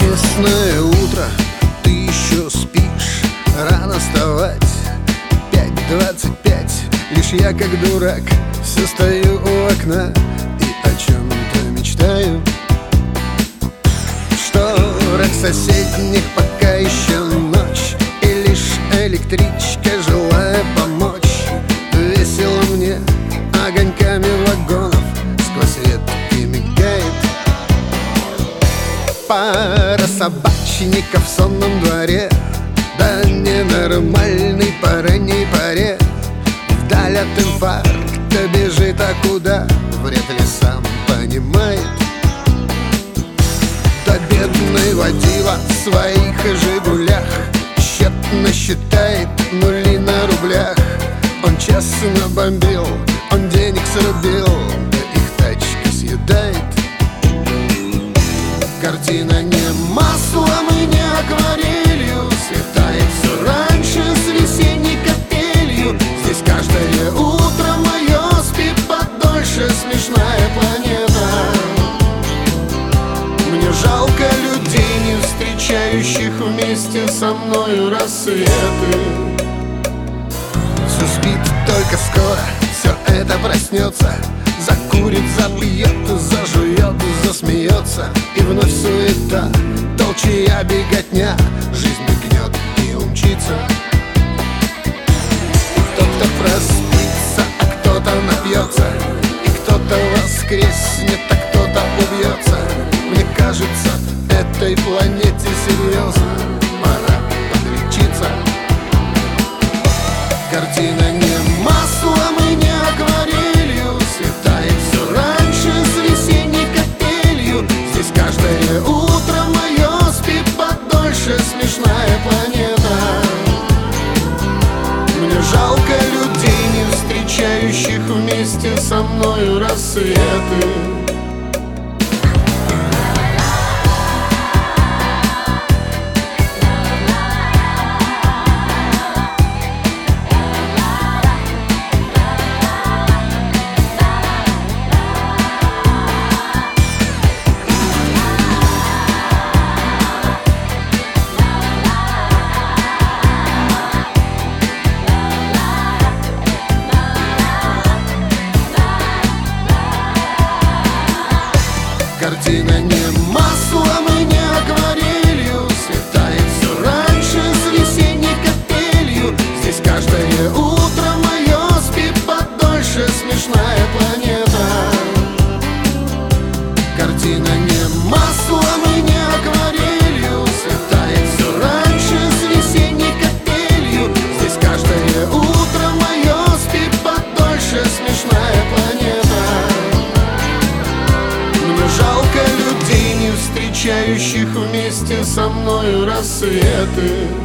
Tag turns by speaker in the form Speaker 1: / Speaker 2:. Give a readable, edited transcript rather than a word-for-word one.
Speaker 1: Воскресное утро, ты еще спишь, рано вставать, 5:25. Лишь я, как дурак, все стою у окна и о чем-то мечтаю. В шторах соседних пока еще ночь, и лишь электричка, желая помочь, весело мне огоньками вагонов сквозь ветки мигает. Пара собачников в сонном дворе, да ненормальный по ранней поре. Вдаль от инфаркта бежит, а куда, вряд ли сам понимает. Да бедный водила в своих «Жигулях» тщетно считает нули на рублях. Он честно бомбил, он денег срубил, да их тачка съедает. Картина не маслом и не акварелью, светает все раньше с весенней капелью. Здесь каждое утро мое спит подольше, смешная планета. Мне жалко людей, не встречающих вместе со мною рассветы. Все спит, только скоро все это проснется, закурит, запьет, зажует, засмеется. И вновь суета, толчья беготня, жизнь мигнет и умчится. И кто-то проспится, а кто-то напьется, и кто-то воскреснет, а кто-то убьется. Мне кажется, этой планете серьезно пора подлечиться. Картина не маслом и не акварелью, светает все раньше с весенней капелью. Здесь каждое утро мое спит подольше, смешная планета. Мне жалко людей, не встречающих вместе со мною рассветы. Картина не маслом и не акварелью, светает все раньше с весенней капелью. Здесь каждое утро мое спит подольше, смешная планета. Картина не маслом и не акварелью, светает все раньше с весенней капелью. Здесь каждое утро мое спит подольше, смешная планета. Мне жалко людей, не встречающих вместе со мною рассветы.